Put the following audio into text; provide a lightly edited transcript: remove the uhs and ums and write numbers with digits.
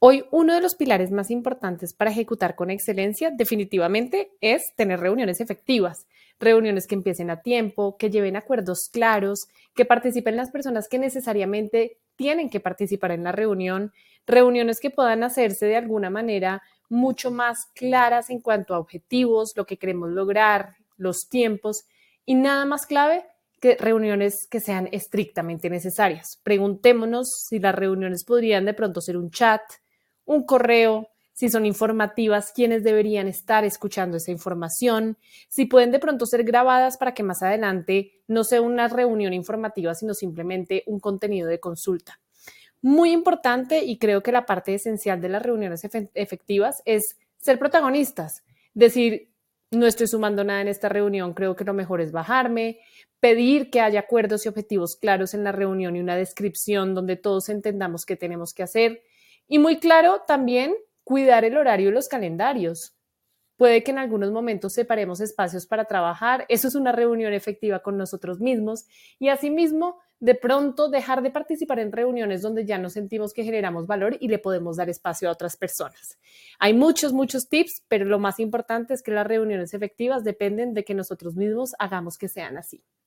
Hoy, uno de los pilares más importantes para ejecutar con excelencia definitivamente es tener reuniones efectivas, reuniones que empiecen a tiempo, que lleven acuerdos claros, que participen las personas que necesariamente tienen que participar en la reunión, reuniones que puedan hacerse de alguna manera mucho más claras en cuanto a objetivos, lo que queremos lograr, los tiempos y nada más clave que reuniones que sean estrictamente necesarias. Preguntémonos si las reuniones podrían de pronto ser un chat, un correo, si son informativas, quiénes deberían estar escuchando esa información, si pueden de pronto ser grabadas para que más adelante no sea una reunión informativa, sino simplemente un contenido de consulta. Muy importante y creo que la parte esencial de las reuniones efectivas es ser protagonistas, decir, no estoy sumando nada en esta reunión, creo que lo mejor es bajarme, pedir que haya acuerdos y objetivos claros en la reunión y una descripción donde todos entendamos qué tenemos que hacer. Y muy claro también cuidar el horario y los calendarios. Puede que en algunos momentos separemos espacios para trabajar. Eso es una reunión efectiva con nosotros mismos. Y asimismo, de pronto dejar de participar en reuniones donde ya nos sentimos que generamos valor y le podemos dar espacio a otras personas. Hay muchos tips, pero lo más importante es que las reuniones efectivas dependen de que nosotros mismos hagamos que sean así.